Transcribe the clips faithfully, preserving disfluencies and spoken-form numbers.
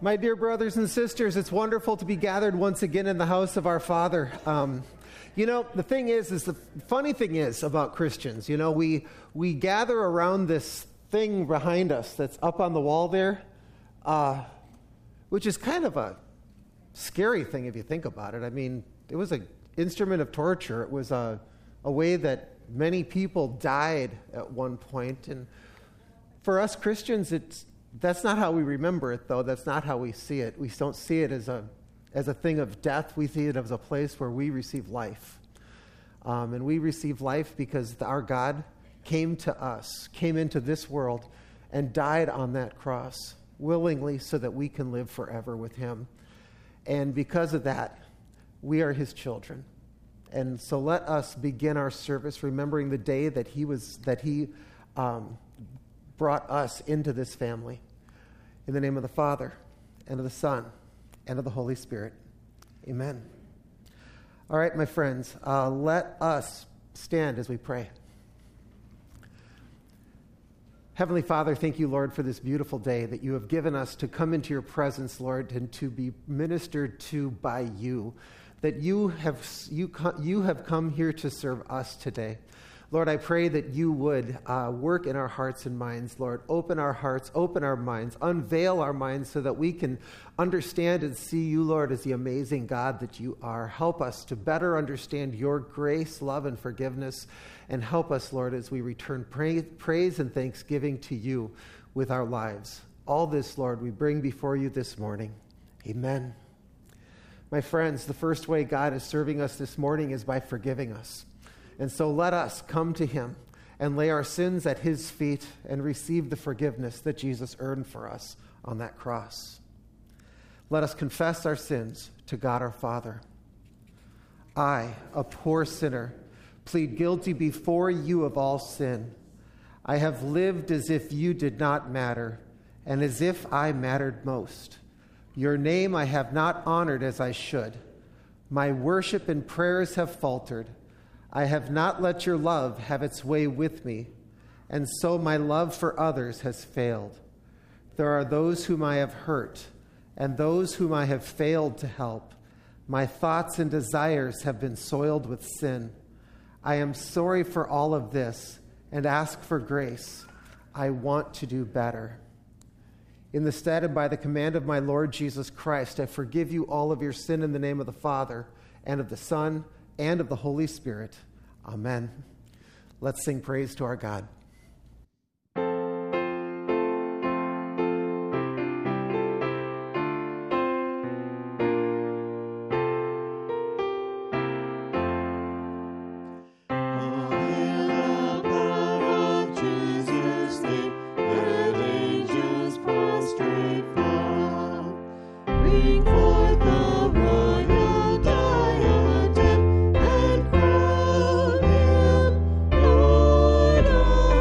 My dear brothers and sisters, it's wonderful to be gathered once again in the house of our Father. Um, you know, the thing is, is the funny thing is about Christians, you know, we we gather around this thing behind us that's up on the wall there, uh, which is kind of a scary thing if you think about it. I mean, it was an instrument of torture. It was a, a way that many people died at one point. And for us Christians, it's that's not how we remember it, though. That's not how we see it. We don't see it as a as a thing of death. We see it as a place where we receive life. Um, and we receive life because our God came to us, came into this world, and died on that cross willingly so that we can live forever with him. And because of that, we are his children. And so let us begin our service remembering the day that he was that he um, brought us into this family. In the name of the Father, and of the Son, and of the Holy Spirit. Amen. All right, my friends, uh, let us stand as we pray. Heavenly Father, thank you, Lord, for this beautiful day that you have given us to come into your presence, Lord, and to be ministered to by you, that you have you, you have come here to serve us today. Lord, I pray that you would uh, work in our hearts and minds, Lord. Open our hearts, open our minds, unveil our minds so that we can understand and see you, Lord, as the amazing God that you are. Help us to better understand your grace, love, and forgiveness. And help us, Lord, as we return praise, praise and thanksgiving to you with our lives. All this, Lord, we bring before you this morning. Amen. My friends, the first way God is serving us this morning is by forgiving us. And so let us come to him and lay our sins at his feet and receive the forgiveness that Jesus earned for us on that cross. Let us confess our sins to God our Father. I, a poor sinner, plead guilty before you of all sin. I have lived as if you did not matter, and as if I mattered most. Your name I have not honored as I should. My worship and prayers have faltered. I have not let your love have its way with me, and so my love for others has failed. There are those whom I have hurt, and those whom I have failed to help. My thoughts and desires have been soiled with sin. I am sorry for all of this, and ask for grace. I want to do better. In the stead and by the command of my Lord Jesus Christ, I forgive you all of your sin in the name of the Father, and of the Son, and of the Holy Spirit. Amen. Let's sing praise to our God. Lord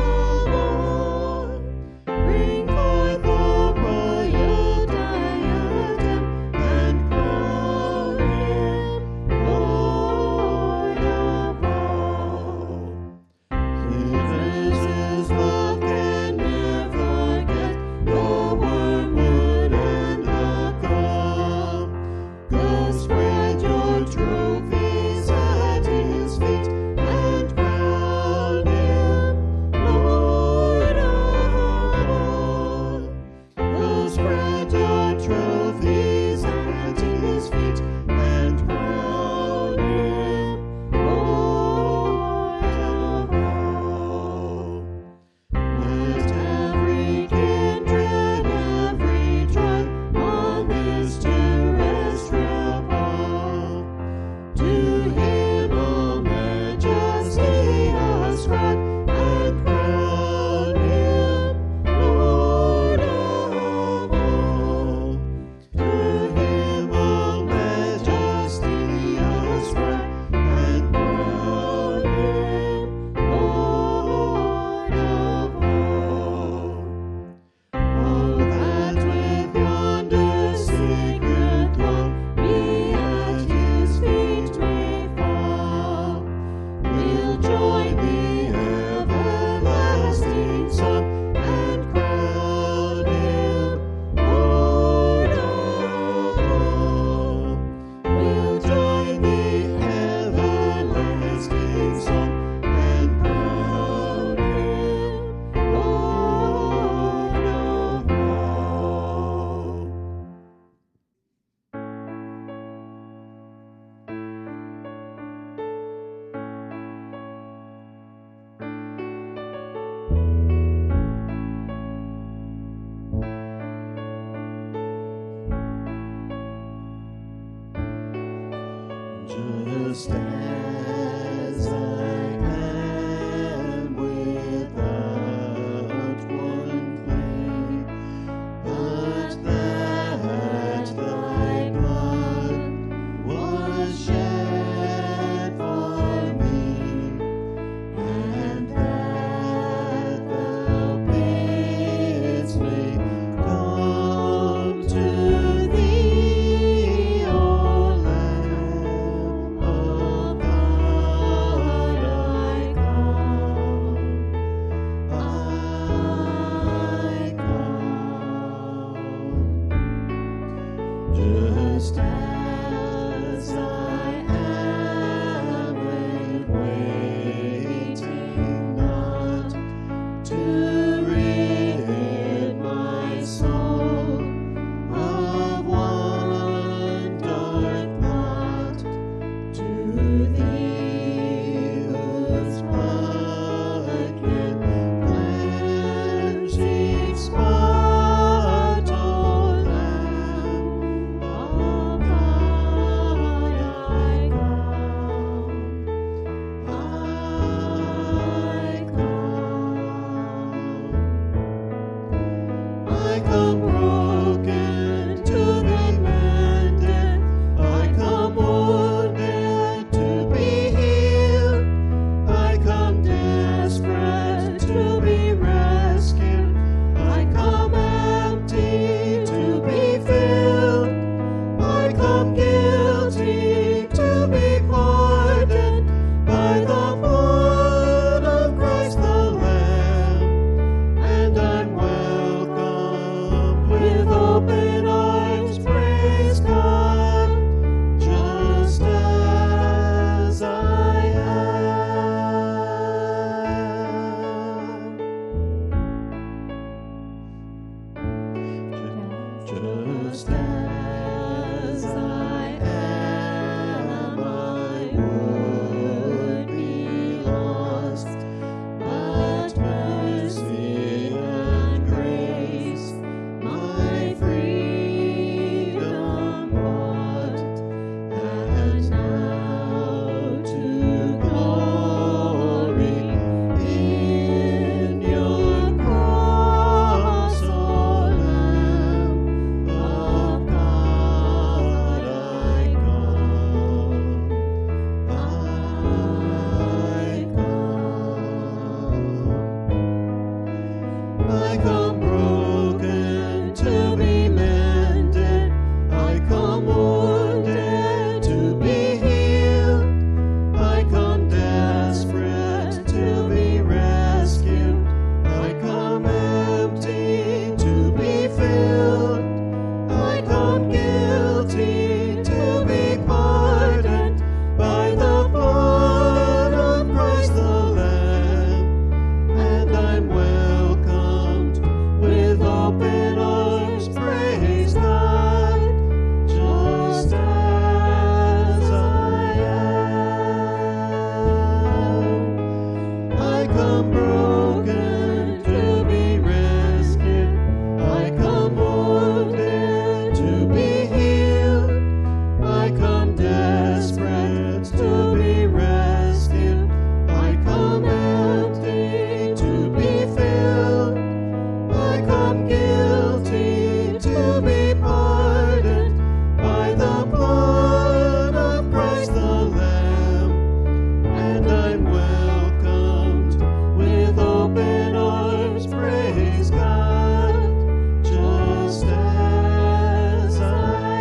just as I am without one plea, but that thy blood was shed for me, and that thou bidst me come to thee, O Lamb of God, I come, I come, just as I am, and waiting not to rid my soul of one dark thought, to thee whose blood can cleanse each spot, O Lamb of God, I come, I come. I come broken to be mended, I come wounded to be healed, I come desperate to be rescued, I come empty to be filled, I come guilty to be pardoned by the blood of Christ the Lamb, and I'm welcome with open arms, praise God, just as I am. Just as I am, I would be lost, but mercy and grace my freedom brought, and now to glory in your cross, O Lamb of God, I come, I come. I come broken to be mended, I come wounded to be healed, I come desperate to be rescued, I come empty to be filled, I come guilty to be pardoned by the blood of Christ the Lamb, and I'm welcomed with open arms, praise God, just as I am. I come broken to be rescued, I come wounded to be healed, I come desperate to be rescued, I come empty to be filled, I come guilty to be pardoned by the blood of Christ the Lamb, and I'm welcomed with open arms, praise God, just as I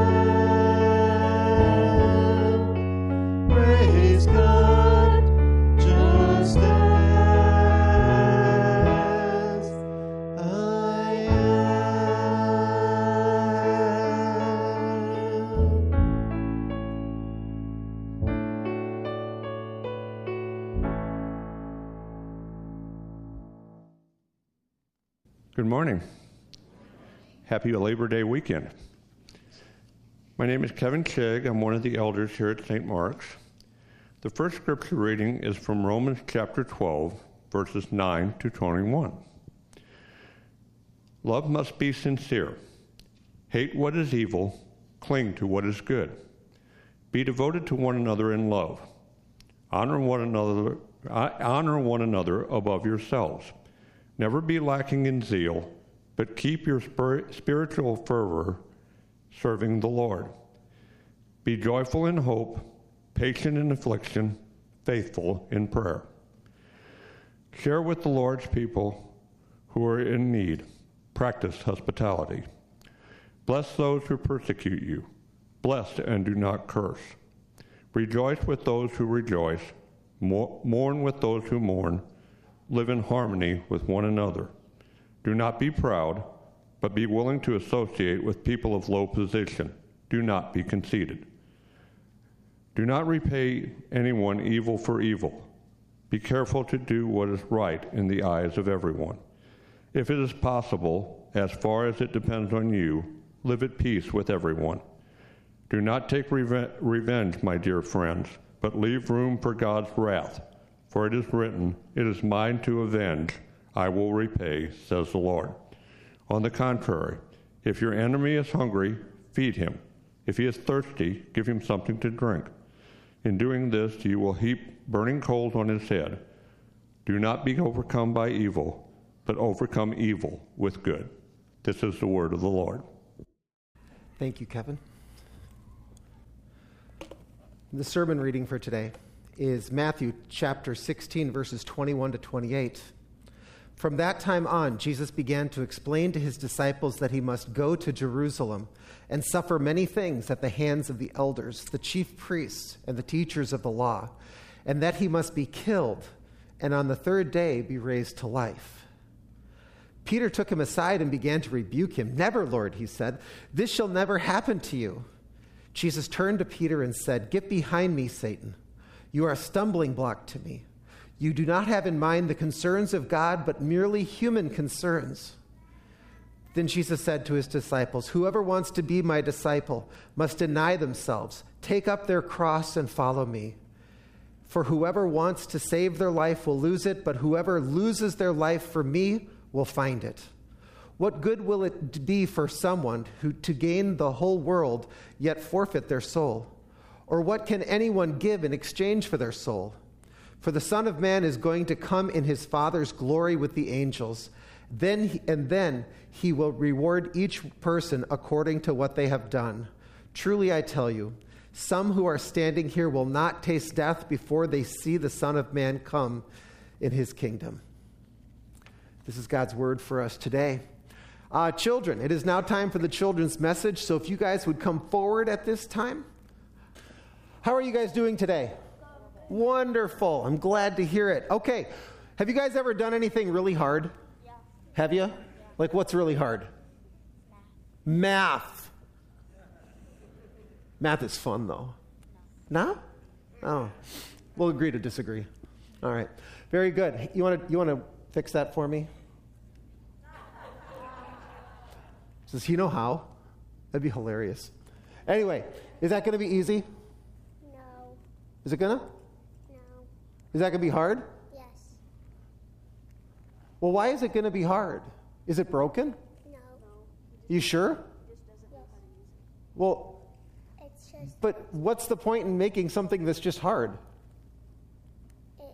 am. Praise God, just as I Good morning. Happy Labor Day weekend. My name is Kevin Chegg. I'm one of the elders here at Saint Mark's. The first scripture reading is from Romans chapter twelve, verses nine to twenty-one. Love must be sincere. Hate what is evil, cling to what is good. Be devoted to one another in love. Honor one another, honor one another above yourselves. Never be lacking in zeal, but keep your spiritual fervor serving the Lord. Be joyful in hope, patient in affliction, faithful in prayer. Share with the Lord's people who are in need. Practice hospitality. Bless those who persecute you. Bless and do not curse. Rejoice with those who rejoice. Mourn with those who mourn. Live in harmony with one another. Do not be proud, but be willing to associate with people of low position. Do not be conceited. Do not repay anyone evil for evil. Be careful to do what is right in the eyes of everyone. If it is possible, as far as it depends on you, live at peace with everyone. Do not take reve- revenge, my dear friends, but leave room for God's wrath. For it is written, "It is mine to avenge, I will repay," says the Lord. On the contrary, if your enemy is hungry, feed him. If he is thirsty, give him something to drink. In doing this, you will heap burning coals on his head. Do not be overcome by evil, but overcome evil with good. This is the word of the Lord. Thank you, Kevin. The sermon reading for today is Matthew chapter sixteen, verses twenty-one to twenty-eight. From that time on, Jesus began to explain to his disciples that he must go to Jerusalem and suffer many things at the hands of the elders, the chief priests, and the teachers of the law, and that he must be killed and on the third day be raised to life. Peter took him aside and began to rebuke him. "Never, Lord," he said. "This shall never happen to you." Jesus turned to Peter and said, "Get behind me, Satan. You are a stumbling block to me. You do not have in mind the concerns of God, but merely human concerns." Then Jesus said to his disciples, "Whoever wants to be my disciple must deny themselves, take up their cross, and follow me. For whoever wants to save their life will lose it, but whoever loses their life for me will find it. What good will it be for someone who to gain the whole world yet forfeit their soul? Or what can anyone give in exchange for their soul? For the Son of Man is going to come in his Father's glory with the angels. Then he, and then he will reward each person according to what they have done. Truly I tell you, some who are standing here will not taste death before they see the Son of Man come in his kingdom." This is God's word for us today. Uh, children, it is now time for the children's message, so if you guys would come forward at this time. How are you guys doing today? Wonderful. I'm glad to hear it. Okay. Have you guys ever done anything really hard? Yeah. Have you? Yeah. Like what's really hard? Math. Math. Math is fun, though. No? No? Oh. We'll agree to disagree. All right. Very good. You want to you want to fix that for me? Does he know how? That'd be hilarious. Anyway, is that going to be easy? No. Is it going to? No. Is that going to be hard? Yes. Well, why is it going to be hard? Is it broken? No. You sure? Yes. Well, It's just but what's the point in making something that's just hard? it.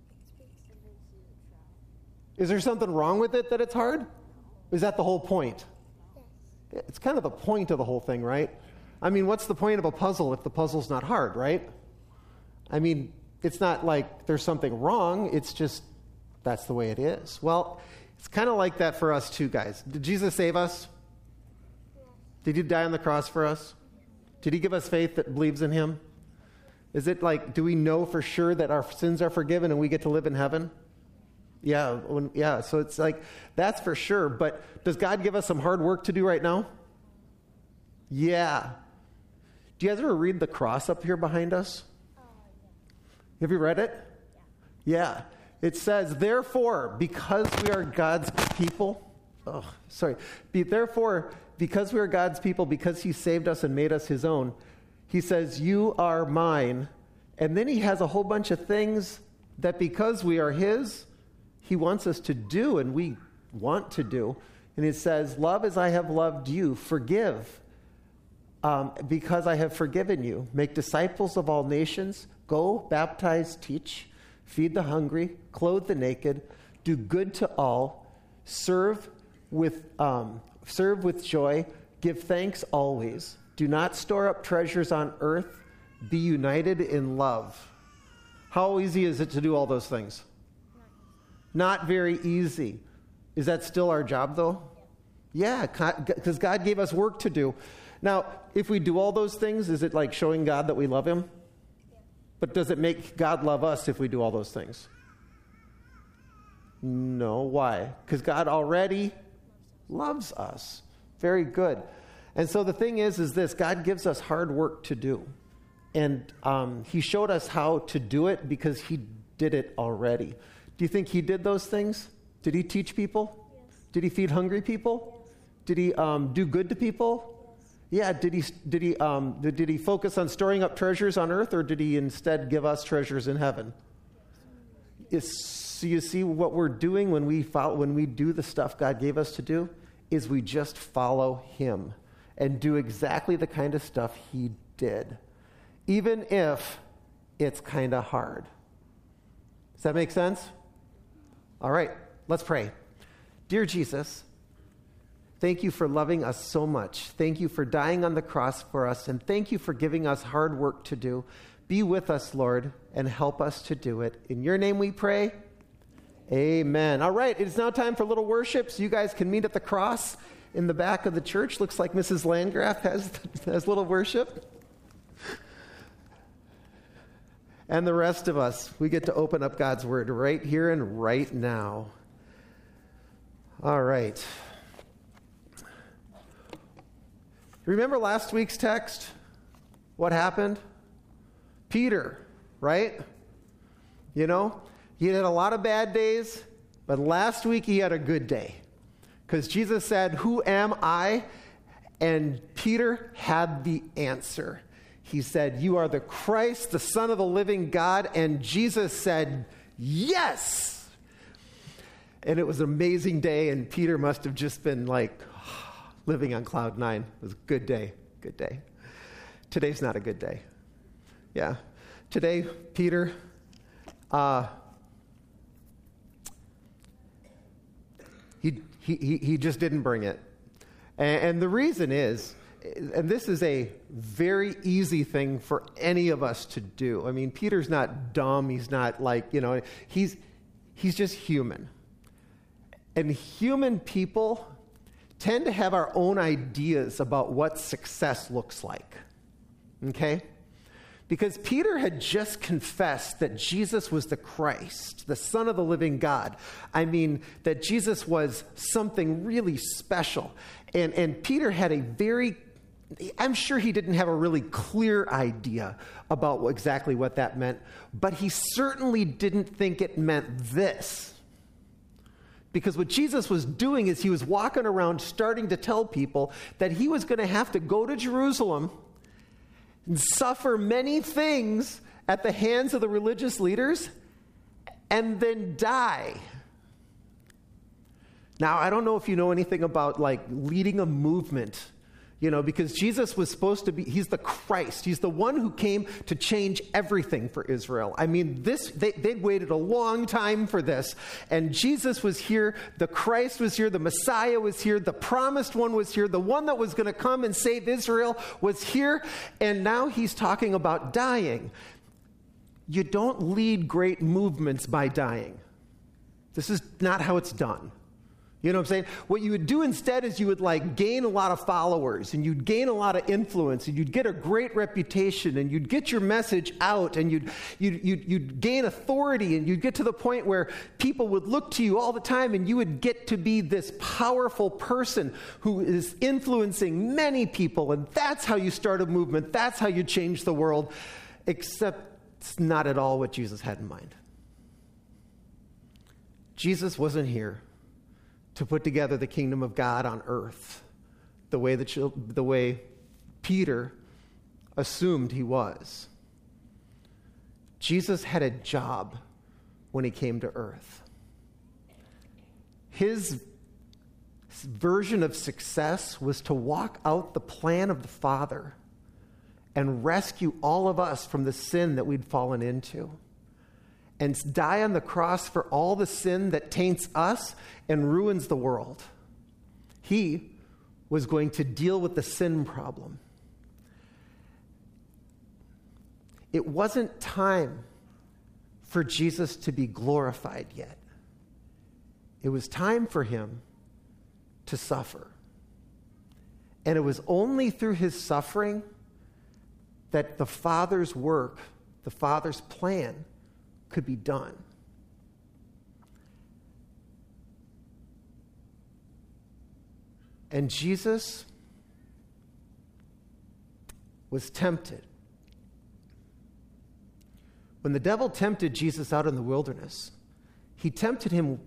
Is there something wrong with it that it's hard? Is that the whole point? Yes. It's kind of the point of the whole thing, right? I mean, what's the point of a puzzle if the puzzle's not hard, right? I mean, it's not like there's something wrong. It's just that's the way it is. Well, it's kind of like that for us too, guys. Did Jesus save us? Did he die on the cross for us? Did he give us faith that believes in him? Is it like, do we know for sure that our sins are forgiven and we get to live in heaven? Yeah, when, yeah. So it's like, that's for sure. But does God give us some hard work to do right now? Yeah. Do you guys ever read the cross up here behind us? Have you read it? Yeah. It says, therefore, because we are God's people, oh, sorry. Be, therefore, because we are God's people, because he saved us and made us his own, he says, you are mine. And then he has a whole bunch of things that because we are his, he wants us to do and we want to do. And it says, love as I have loved you, forgive. um, because I have forgiven you. Make disciples of all nations. Go, baptize, teach, feed the hungry, clothe the naked, do good to all, serve with um, serve with joy, give thanks always. Do not store up treasures on earth. Be united in love. How easy is it to do all those things? Not very easy. Is that still our job, though? Yeah, because God gave us work to do. Now, if we do all those things, is it like showing God that we love him? Yeah. But does it make God love us if we do all those things? No. Why? Because God already loves us. Very good. And so the thing is, is this. God gives us hard work to do. And um, he showed us how to do it because he did it already. Do you think he did those things? Did he teach people? Yes. Did he feed hungry people? Yes. Did he um, do good to people? Yes. Yeah. Did he did he um, did, did he focus on storing up treasures on earth, or did he instead give us treasures in heaven? Yes. Is, so you see what we're doing when we follow, when we do the stuff God gave us to do, is we just follow him and do exactly the kind of stuff he did, even if it's kind of hard. Does that make sense? All right, let's pray. Dear Jesus, thank you for loving us so much. Thank you for dying on the cross for us, and thank you for giving us hard work to do. Be with us, Lord, and help us to do it. In your name we pray. Amen. All right, it's now time for a little worship, so you guys can meet at the cross in the back of the church. Looks like Missus Landgraf has, has little worship. And the rest of us, we get to open up God's word right here and right now. All right. Remember last week's text? What happened? Peter, right? You know, he had a lot of bad days, but last week he had a good day. Because Jesus said, "Who am I?" And Peter had the answer. He said, "You are the Christ, the Son of the living God." And Jesus said, "Yes." And it was an amazing day, and Peter must have just been like living on cloud nine. It was a good day, good day. Today's not a good day. Yeah. Today, Peter, uh, he, he, he just didn't bring it. And, and the reason is, and this is a very easy thing for any of us to do. I mean, Peter's not dumb. He's not like, you know, he's he's just human. And human people tend to have our own ideas about what success looks like. Okay? Because Peter had just confessed that Jesus was the Christ, the Son of the living God. I mean, that Jesus was something really special. And, and Peter had a very, I'm sure he didn't have a really clear idea about what, exactly what that meant, but he certainly didn't think it meant this. Because what Jesus was doing is he was walking around starting to tell people that he was going to have to go to Jerusalem and suffer many things at the hands of the religious leaders and then die. Now, I don't know if you know anything about like leading a movement, you know, because Jesus was supposed to be, he's the Christ. He's the one who came to change everything for Israel. I mean, this, they, they'd waited a long time for this. And Jesus was here. The Christ was here. The Messiah was here. The promised one was here. The one that was going to come and save Israel was here. And now he's talking about dying. You don't lead great movements by dying. This is not how it's done. You know what I'm saying? What you would do instead is you would like gain a lot of followers and you'd gain a lot of influence and you'd get a great reputation and you'd get your message out and you'd, you'd, you'd, you'd gain authority and you'd get to the point where people would look to you all the time and you would get to be this powerful person who is influencing many people, and that's how you start a movement. That's how you change the world, except it's not at all what Jesus had in mind. Jesus wasn't here to put together the kingdom of God on earth the way, the, the way Peter assumed he was. Jesus had a job when he came to earth. His version of success was to walk out the plan of the Father and rescue all of us from the sin that we'd fallen into, and die on the cross for all the sin that taints us and ruins the world. He was going to deal with the sin problem. It wasn't time for Jesus to be glorified yet. It was time for him to suffer. And it was only through his suffering that the Father's work, the Father's plan, could be done. And Jesus was tempted. When the devil tempted Jesus out in the wilderness, he tempted him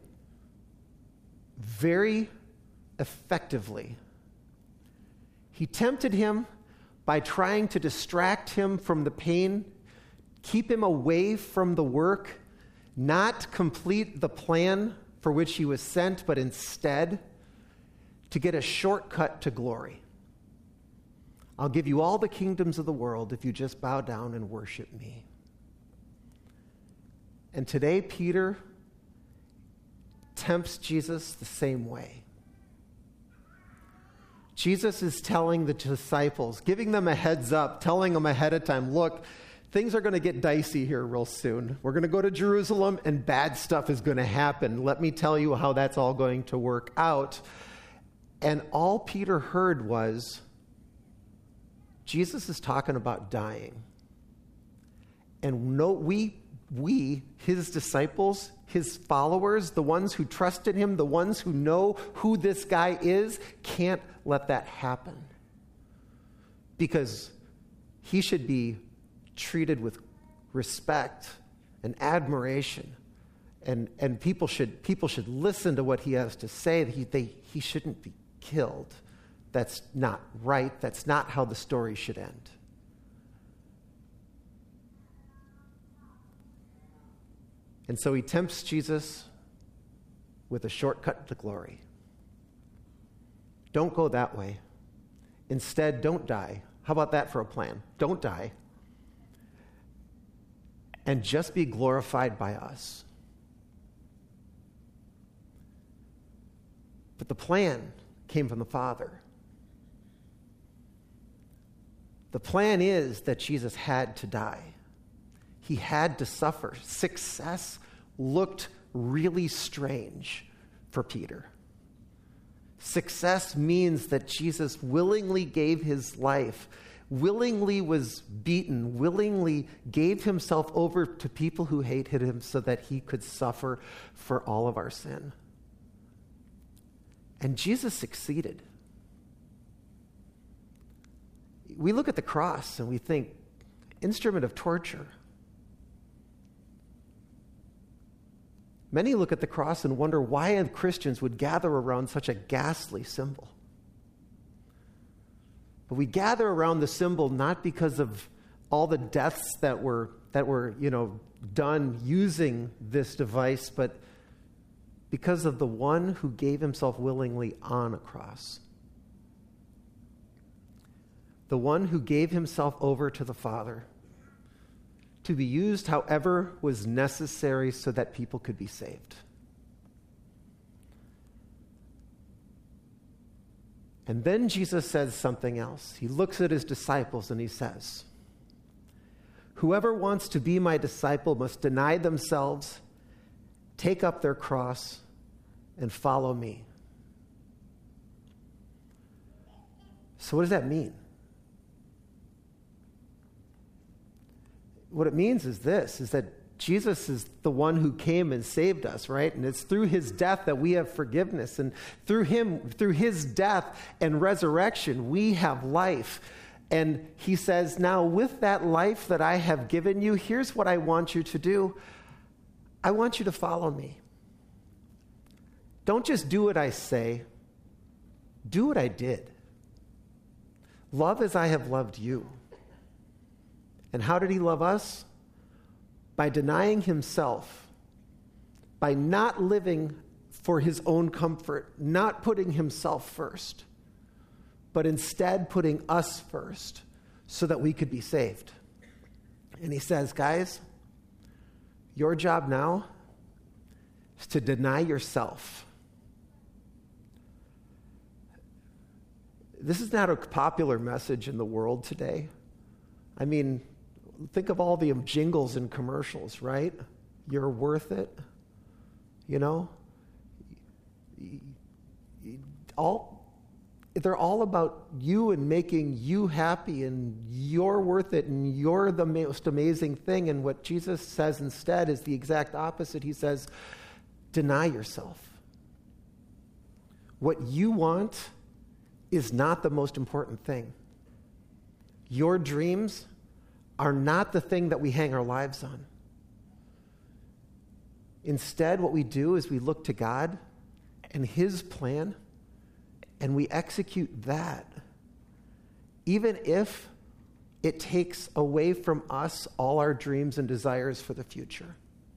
very effectively. He tempted him by trying to distract him from the pain, keep him away from the work, not complete the plan for which he was sent, but instead to get a shortcut to glory. I'll give you all the kingdoms of the world if you just bow down and worship me. And today, Peter tempts Jesus the same way. Jesus is telling the disciples, giving them a heads up, telling them ahead of time, look, things are going to get dicey here real soon. We're going to go to Jerusalem and bad stuff is going to happen. Let me tell you how that's all going to work out. And all Peter heard was, Jesus is talking about dying. And no, we, we, his disciples, his followers, the ones who trusted him, the ones who know who this guy is, can't let that happen. Because he should be treated with respect and admiration. And, and people should people should listen to what he has to say. He, they, he shouldn't be killed. That's not right. That's not how the story should end. And so he tempts Jesus with a shortcut to glory. Don't go that way. Instead, don't die. How about that for a plan? Don't die. And just be glorified by us. But the plan came from the Father. The plan is that Jesus had to die. He had to suffer. Success looked really strange for Peter. Success means that Jesus willingly gave his life, willingly was beaten, willingly gave himself over to people who hated him so that he could suffer for all of our sin. And Jesus succeeded. We look at the cross and we think, instrument of torture. Many look at the cross and wonder why Christians would gather around such a ghastly symbol. But we gather around the symbol not because of all the deaths that were that were, you know, done using this device, but because of the one who gave himself willingly on a cross. The one who gave himself over to the Father to be used however was necessary so that people could be saved. And then Jesus says something else. He looks at his disciples and he says, whoever wants to be my disciple must deny themselves, take up their cross, and follow me. So what does that mean? What it means is this, is that Jesus is the one who came and saved us, right? And it's through his death that we have forgiveness. And through him, through his death and resurrection, we have life. And he says, now with that life that I have given you, here's what I want you to do. I want you to follow me. Don't just do what I say. Do what I did. Love as I have loved you. And how did he love us? By denying himself, by not living for his own comfort, not putting himself first, but instead putting us first so that we could be saved. And he says, guys, your job now is to deny yourself. This is not a popular message in the world today. I mean, think of all the jingles and commercials, right? You're worth it. You know? All, they're all about you and making you happy, and you're worth it, and you're the most amazing thing. And what Jesus says instead is the exact opposite. He says, deny yourself. What you want is not the most important thing. Your dreams are not the thing that we hang our lives on. Instead, what we do is we look to God and his plan, and we execute that, even if it takes away from us all our dreams and desires for the future.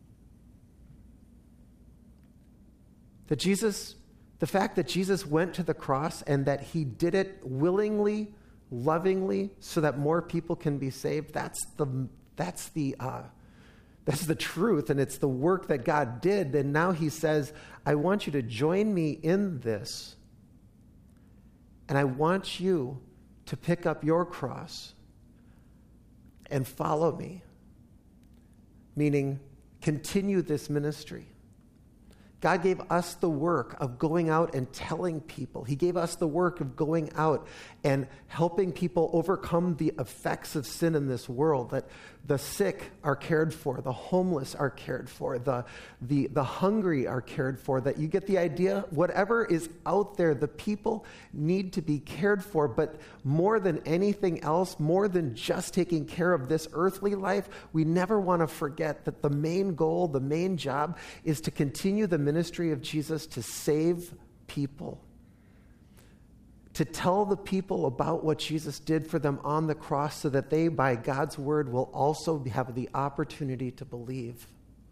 That Jesus, the fact that Jesus went to the cross and that he did it willingly, lovingly, so that more people can be saved, that's the, that's the, uh, that's the truth, and it's the work that God did. And now he says, I want you to join me in this, and I want you to pick up your cross and follow me, meaning continue this ministry. God gave us the work of going out and telling people. He gave us the work of going out and helping people overcome the effects of sin in this world, that the sick are cared for, the homeless are cared for, the, the, the hungry are cared for, that you get the idea. Whatever is out there, the people need to be cared for. But more than anything else, more than just taking care of this earthly life, we never want to forget that the main goal, the main job, is to continue the ministry of Jesus to save people, to tell the people about what Jesus did for them on the cross so that they, by God's word, will also have the opportunity to believe.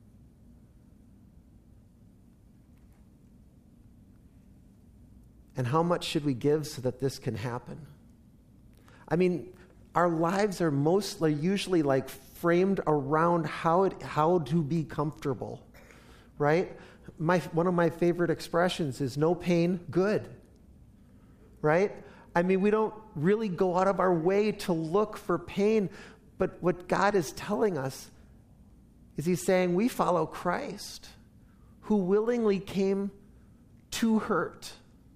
And how much should we give so that this can happen? I mean, our lives are mostly usually like framed around how it, how to be comfortable, right? My, one of my favorite expressions is no pain, good. Right? I mean, we don't really go out of our way to look for pain, but what God is telling us is he's saying we follow Christ, who willingly came to hurt.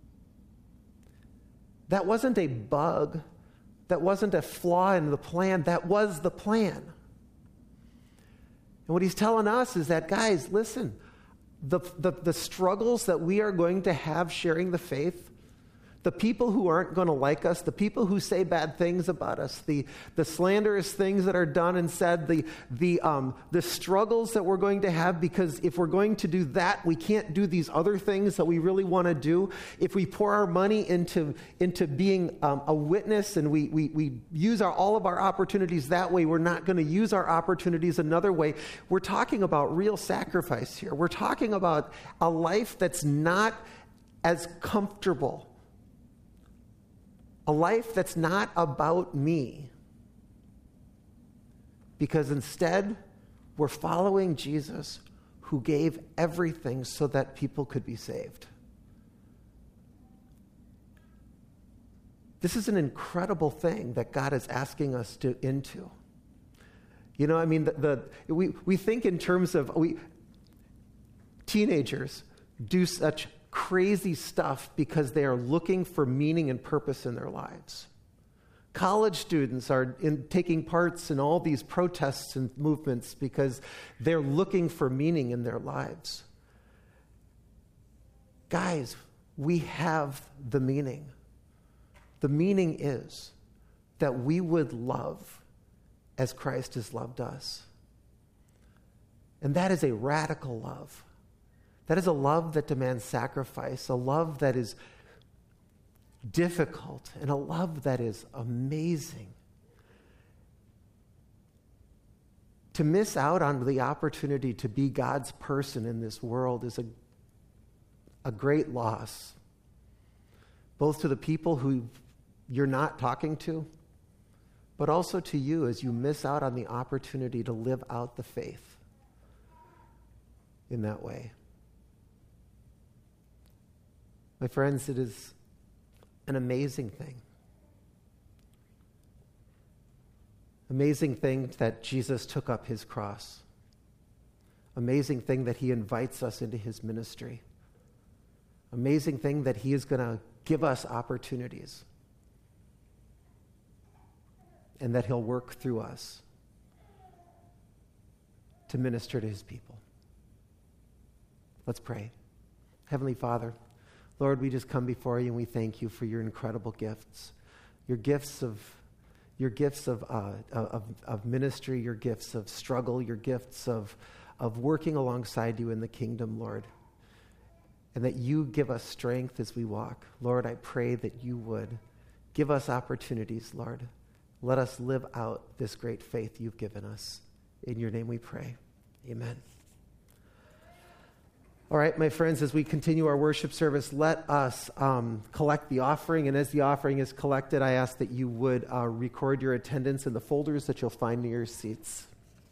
That wasn't a bug. That wasn't a flaw in the plan. That was the plan. And what he's telling us is that, guys, listen, the, the, the struggles that we are going to have sharing the faith, the people who aren't going to like us, the people who say bad things about us, the, the slanderous things that are done and said, the, the, um, the struggles that we're going to have, because if we're going to do that, we can't do these other things that we really want to do. If we pour our money into, into being um, a witness and we, we, we use our, all of our opportunities that way, we're not going to use our opportunities another way. We're talking about real sacrifice here. We're talking about a life that's not as comfortable. A life that's not about me. Because instead, we're following Jesus, who gave everything so that people could be saved. This is an incredible thing that God is asking us to into. You know, I mean, the, the we, we think in terms of, we teenagers do such crazy stuff because they are looking for meaning and purpose in their lives. College students are in, taking parts in all these protests and movements because they're looking for meaning in their lives. Guys, we have the meaning. The meaning is that we would love as Christ has loved us. And that is a radical love. That is a love that demands sacrifice, a love that is difficult, and a love that is amazing. To miss out on the opportunity to be God's person in this world is a a great loss, both to the people who you're not talking to, but also to you as you miss out on the opportunity to live out the faith in that way. My friends, it is an amazing thing. Amazing thing that Jesus took up his cross. Amazing thing that he invites us into his ministry. Amazing thing that he is going to give us opportunities and that he'll work through us to minister to his people. Let's pray. Heavenly Father, Lord, we just come before you and we thank you for your incredible gifts, your gifts of your gifts of uh, of, of ministry, your gifts of struggle, your gifts of of working alongside you in the kingdom, Lord, and that you give us strength as we walk. Lord, I pray that you would give us opportunities, Lord. Let us live out this great faith you've given us. In your name we pray. Amen. All right, my friends, as we continue our worship service, let us um, collect the offering. And as the offering is collected, I ask that you would uh, record your attendance in the folders that you'll find near your seats.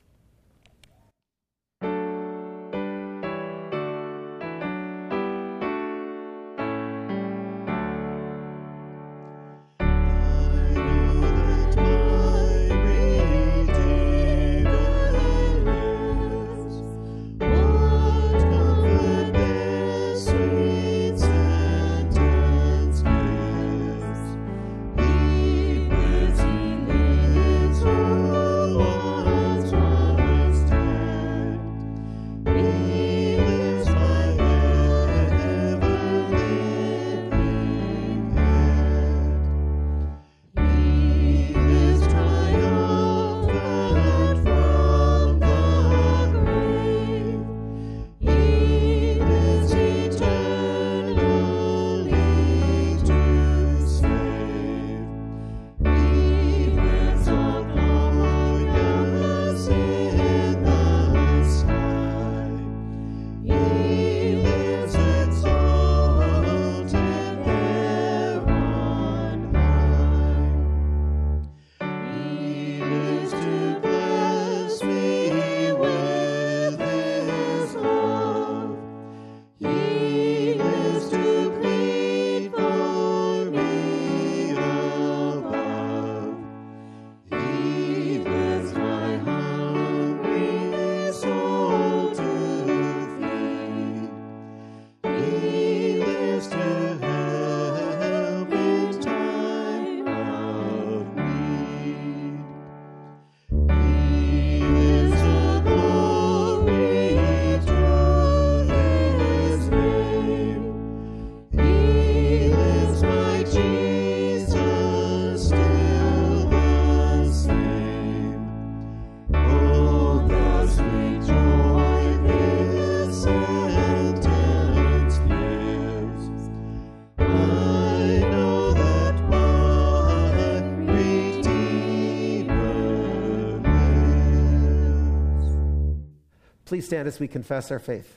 Please stand as we confess our faith.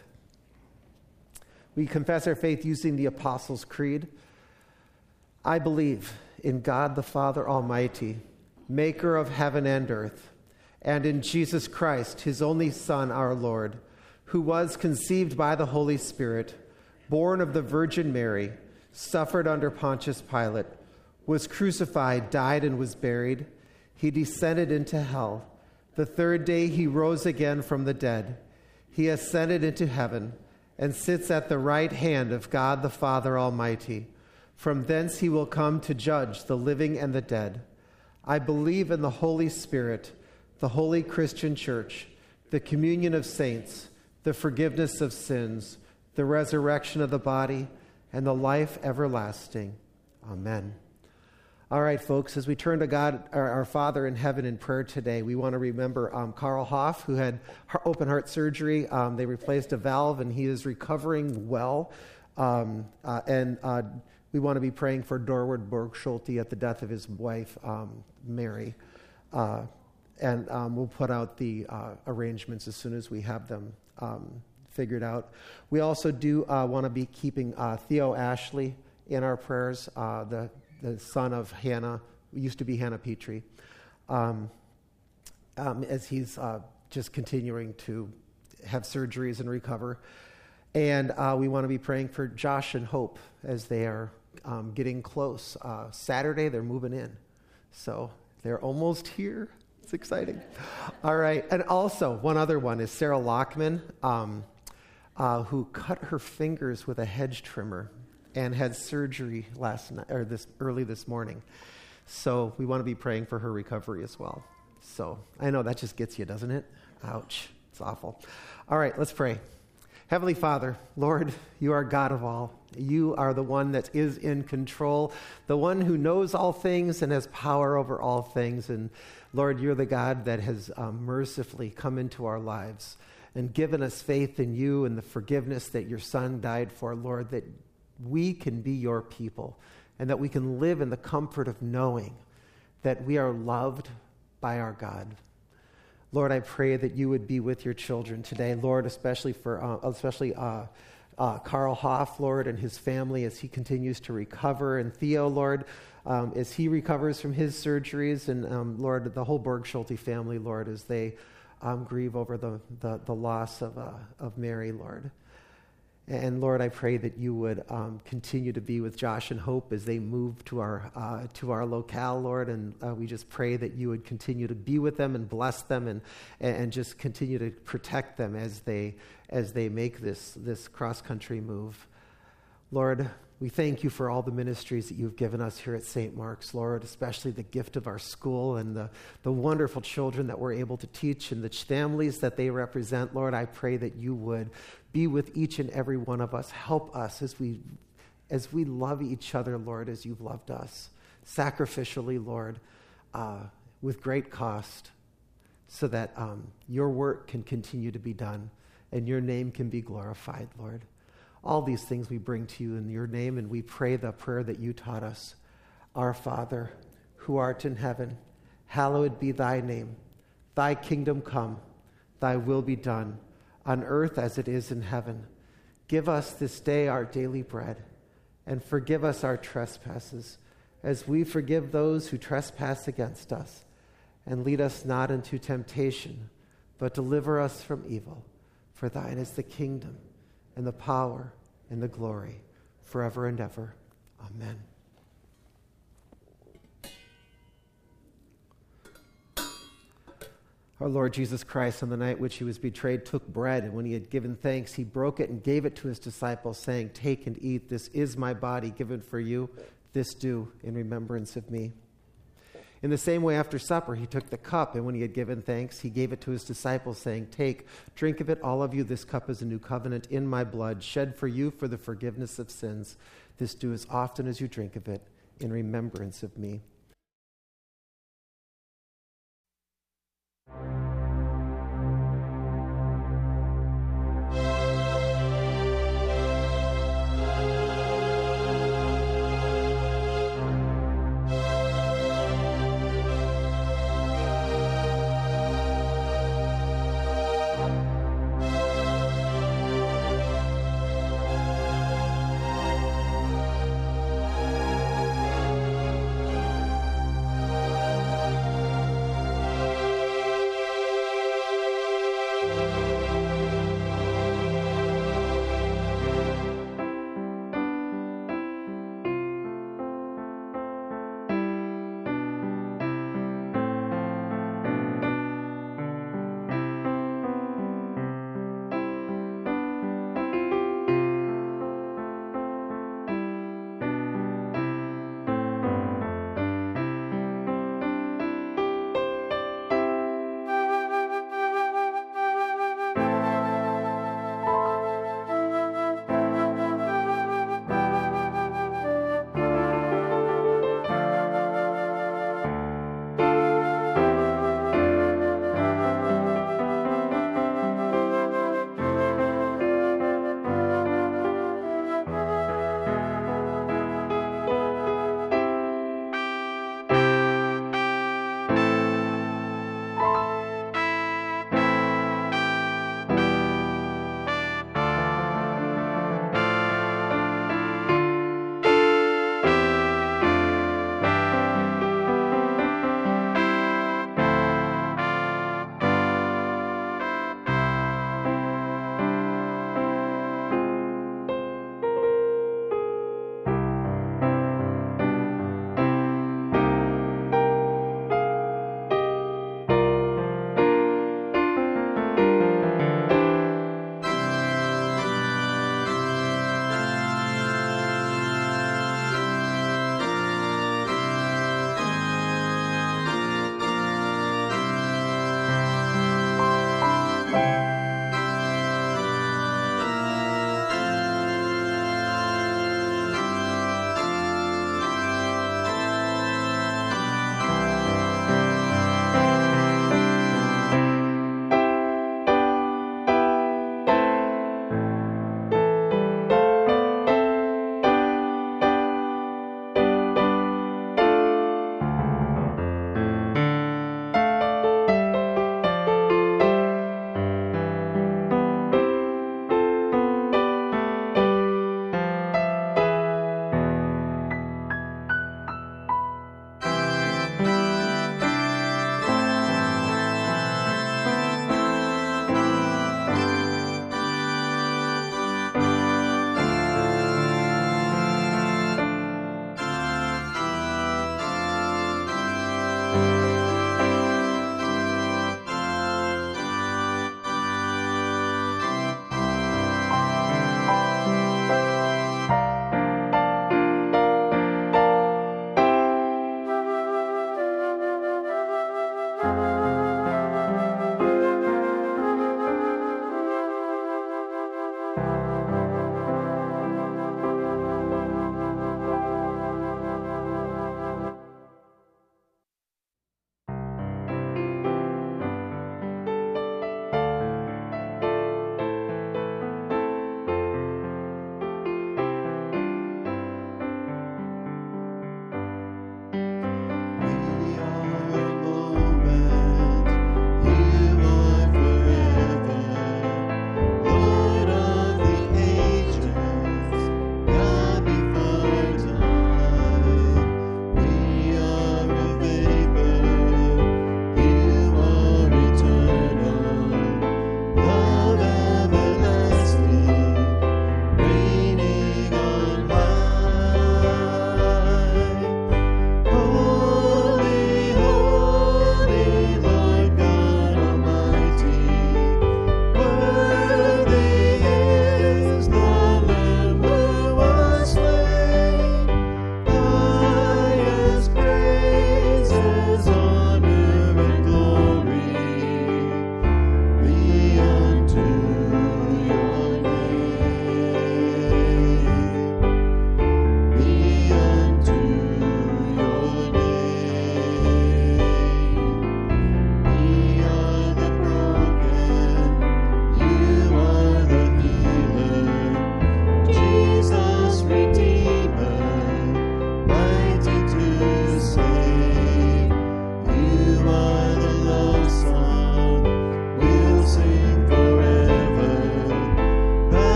We confess our faith using the Apostles' Creed. I believe in God the Father Almighty, maker of heaven and earth, and in Jesus Christ, his only Son, our Lord, who was conceived by the Holy Spirit, born of the Virgin Mary, suffered under Pontius Pilate, was crucified, died, and was buried. He descended into hell. The third day he rose again from the dead. He ascended into heaven and sits at the right hand of God the Father Almighty. From thence he will come to judge the living and the dead. I believe in the Holy Spirit, the holy Christian church, the communion of saints, the forgiveness of sins, the resurrection of the body, and the life everlasting. Amen. All right, folks, as we turn to God, our, our Father in heaven in prayer today, we want to remember um, Carl Hoff, who had open heart surgery. Um, they replaced a valve, and he is recovering well. Um, uh, and uh, we want to be praying for Dorward Borgschulte at the death of his wife, um, Mary. Uh, and um, we'll put out the uh, arrangements as soon as we have them um, figured out. We also do uh, want to be keeping uh, Theo Ashley in our prayers, uh, the, the son of Hannah, used to be Hannah Petrie, um, um, as he's uh, just continuing to have surgeries and recover. And uh, we want to be praying for Josh and Hope as they are um, getting close. Uh, Saturday, they're moving in. So they're almost here. It's exciting. All right. And also, one other one is Sarah Lockman, um, uh, who cut her fingers with a hedge trimmer and had surgery last night, or this early this morning. So we want to be praying for her recovery as well. So I know that just gets you, doesn't it? Ouch. It's awful. All right, let's pray. Heavenly Father, Lord, you are God of all. You are the one that is in control, the one who knows all things and has power over all things. And Lord, you're the God that has um, mercifully come into our lives and given us faith in you and the forgiveness that your Son died for, Lord, that we can be your people and that we can live in the comfort of knowing that we are loved by our God. Lord, I pray that you would be with your children today, Lord, especially for uh, especially uh, uh, Carl Hoff, Lord, and his family as he continues to recover, and Theo, Lord, um, as he recovers from his surgeries, and um, Lord, the whole Berg-Schulte family, Lord, as they um, grieve over the, the, the loss of, uh, of Mary, Lord. And Lord, I pray that you would um, continue to be with Josh and Hope as they move to our uh, to our locale, Lord. And uh, we just pray that you would continue to be with them and bless them, and and just continue to protect them as they as they make this this cross country move. Lord, we thank you for all the ministries that you've given us here at Saint Mark's, Lord, especially the gift of our school and the, the wonderful children that we're able to teach and the families that they represent. Lord, I pray that you would be with each and every one of us. Help us as we as we love each other, Lord, as you've loved us, sacrificially, Lord, uh, with great cost, so that um, your work can continue to be done and your name can be glorified, Lord. All these things we bring to you in your name, and we pray the prayer that you taught us. Our Father, who art in heaven, hallowed be thy name. Thy kingdom come, thy will be done, on earth as it is in heaven. Give us this day our daily bread, and forgive us our trespasses, as we forgive those who trespass against us. And lead us not into temptation, but deliver us from evil. For thine is the kingdom, and the power, and the glory, forever and ever. Amen. Our Lord Jesus Christ, on the night which he was betrayed, took bread, and when he had given thanks, he broke it and gave it to his disciples, saying, "Take and eat. This is my body given for you. This do in remembrance of me." In the same way, after supper, he took the cup, and when he had given thanks, he gave it to his disciples, saying, "Take, drink of it, all of you. This cup is a new covenant in my blood, shed for you for the forgiveness of sins. This do as often as you drink of it in remembrance of me."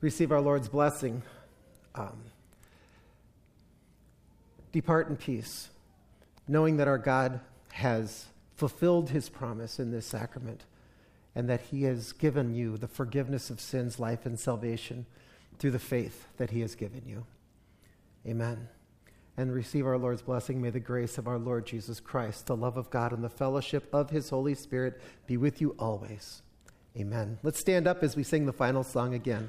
receive our Lord's blessing. Um, depart in peace, knowing that our God has fulfilled his promise in this sacrament and that he has given you the forgiveness of sins, life, and salvation through the faith that he has given you. Amen. And receive our Lord's blessing. May the grace of our Lord Jesus Christ, the love of God, and the fellowship of his Holy Spirit be with you always. Amen. Let's stand up as we sing the final song again.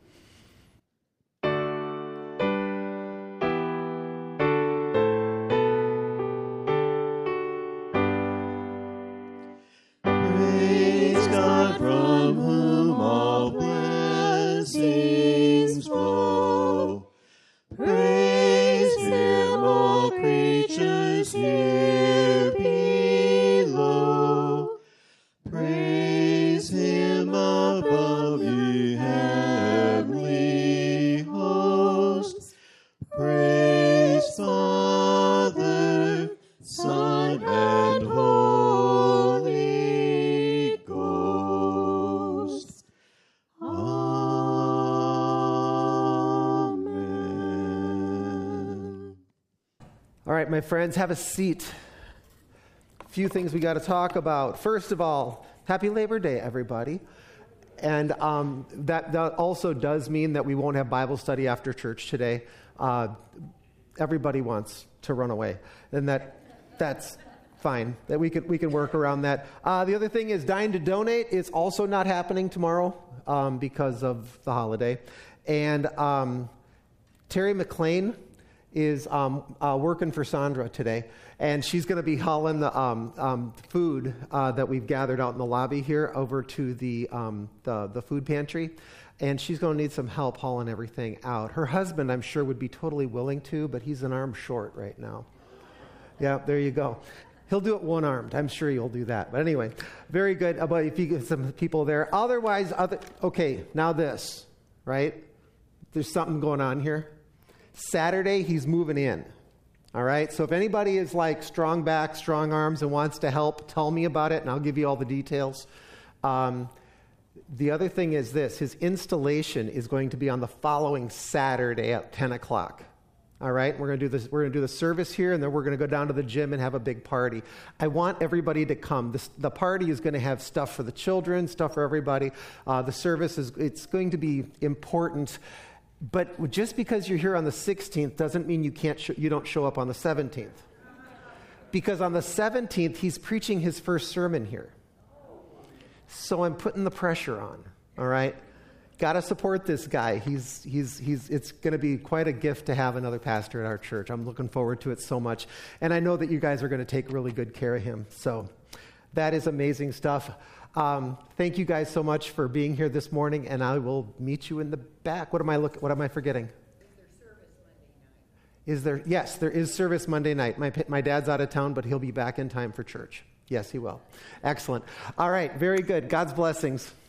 Praise God from whom all blessings flow. Praise him, all creatures here below. Praise him above, ye heavenly hosts. Praise Father, Son, and Holy Ghost. Amen. All right, my friends, have a seat. A few things we got to talk about. First of all, happy Labor Day, everybody. And um, that, that also does mean that we won't have Bible study after church today. Uh, everybody wants to run away, and that that's fine. That we can we can work around that. Uh, the other thing is, Dine to Donate is also not happening tomorrow um, because of the holiday, and um, Terry McLean is um, uh, working for Sandra today, and she's going to be hauling the um, um, food uh, that we've gathered out in the lobby here over to the um, the, the food pantry, and she's going to need some help hauling everything out. Her husband, I'm sure, would be totally willing to, but he's an arm short right now. Yeah, there you go. He'll do it one-armed. I'm sure he'll do that. But anyway, very good. About if you get some people there. Otherwise, other okay. Now this, right? There's something going on here. Saturday, he's moving in. All right? So if anybody is like strong back, strong arms, and wants to help, tell me about it, and I'll give you all the details. Um, the other thing is this. His installation is going to be on the following Saturday at ten o'clock. All right? We're going to do this. We're going to do the service here, and then we're going to go down to the gym and have a big party. I want everybody to come. This, the party is going to have stuff for the children, stuff for everybody. Uh, the service is it's going to be important. But just because you're here on the sixteenth doesn't mean you can't sh- you don't show up on the seventeenth. Because on the seventeenth, he's preaching his first sermon here. So I'm putting the pressure on, all right? Got to support this guy. He's he's he's it's going to be quite a gift to have another pastor at our church. I'm looking forward to it so much. And I know that you guys are going to take really good care of him. So that is amazing stuff. Um, thank you guys so much for being here this morning, and I will meet you in the back. What am I look? What am I forgetting? Is there service Monday night? Is there? Yes, there is service Monday night. My my dad's out of town, but he'll be back in time for church. Yes, he will. Excellent. All right, very good. God's blessings.